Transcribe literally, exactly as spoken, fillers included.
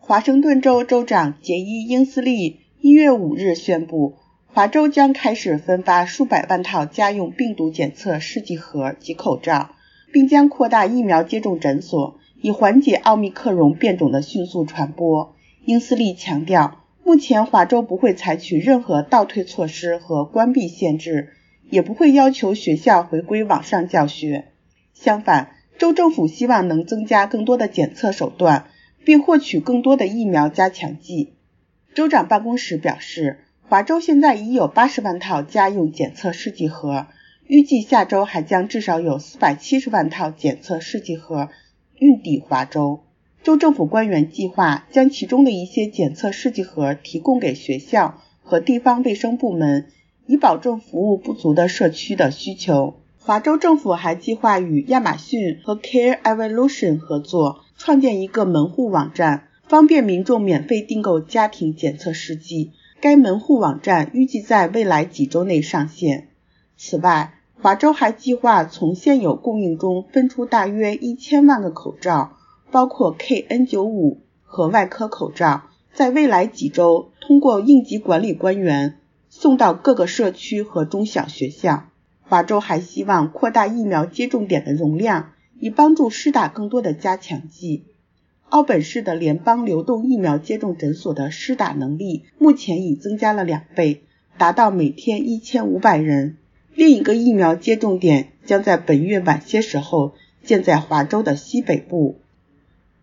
华盛顿州州长杰伊·英斯利一月五日宣布，华州将开始分发数百万套家用病毒检测试剂盒及口罩，并将扩大疫苗接种诊所，以缓解奥密克戎变种的迅速传播。英斯利强调，目前华州不会采取任何倒退措施和关闭限制，也不会要求学校回归网上教学。相反，州政府希望能增加更多的检测手段，并获取更多的疫苗加强剂。州长办公室表示，华州现在已有八十万套家用检测试剂盒，预计下周还将至少有四百七十万套检测试剂盒运抵华州。州政府官员计划将其中的一些检测试剂盒提供给学校和地方卫生部门，以保证服务不足的社区的需求。华州政府还计划与亚马逊和 Care Evolution 合作，创建一个门户网站，方便民众免费订购家庭检测试剂。该门户网站预计在未来几周内上线。此外，华州还计划从现有供应中分出大约一千万个口罩，包括 K N 九十五 和外科口罩，在未来几周通过应急管理官员送到各个社区和中小学校。华州还希望扩大疫苗接种点的容量，以帮助施打更多的加强剂。奥本市的联邦流动疫苗接种诊所的施打能力目前已增加了两倍，达到每天一千五百人。另一个疫苗接种点将在本月晚些时候建在华州的西北部。